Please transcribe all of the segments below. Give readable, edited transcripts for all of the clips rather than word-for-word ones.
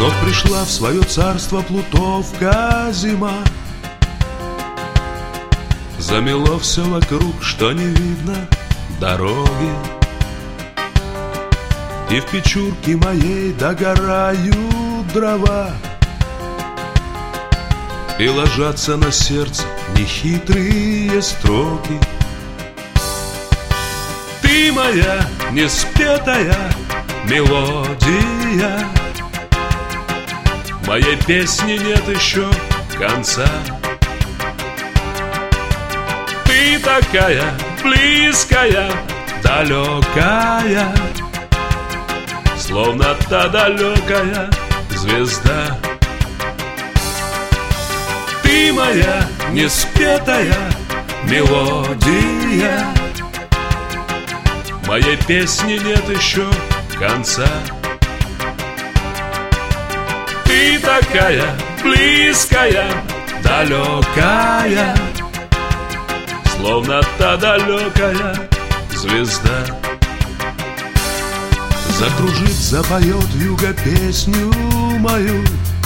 Вот пришла в свое царство плутовка зима, замело все вокруг, что не видно дороги. И в печурке моей догорают дрова, и ложатся на сердце нехитрые строки. Ты моя неспетая мелодия, моей песни нет еще конца. Ты такая близкая, далекая, словно та далекая звезда. Ты моя неспетая мелодия, моей песни нет еще конца. Ты такая близкая, далекая, словно та далекая звезда. Закружит, запоет вьюга песню мою,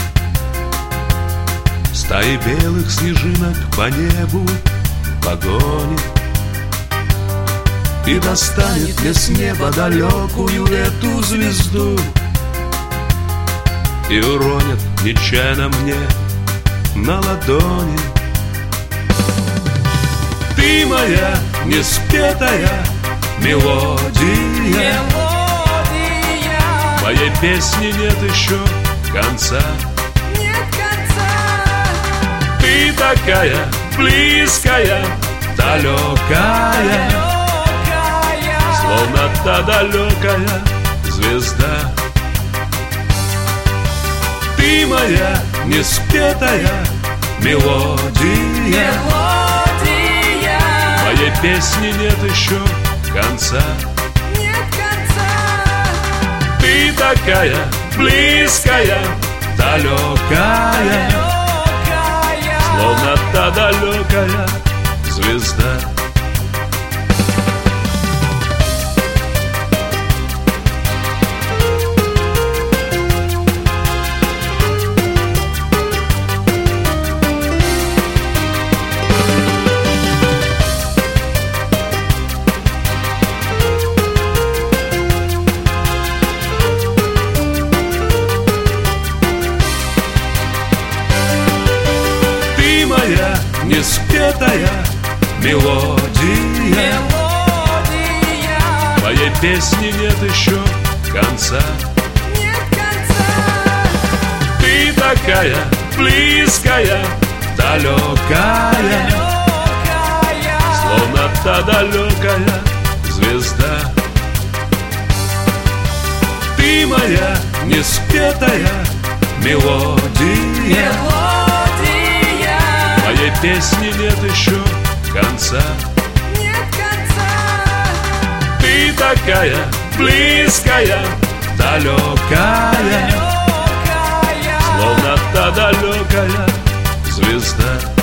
стаи белых снежинок по небу погонит и достанет мне с неба далекую эту звезду, и уронит нечаянно мне на ладони. Ты моя неспетая мелодия, моей песни нет еще конца. Ты такая близкая, далекая, словно та далекая звезда. Ты моя неспетая мелодия, моей песни нет еще конца. Ты такая близкая, далекая, словно та далекая звезда. Неспетая мелодия, моей песни нет еще конца. Ты такая близкая, далекая, словно та далекая звезда. Ты моя неспетая мелодия, моей песни нет еще конца. Ты такая близкая, далекая, словно та далекая звезда.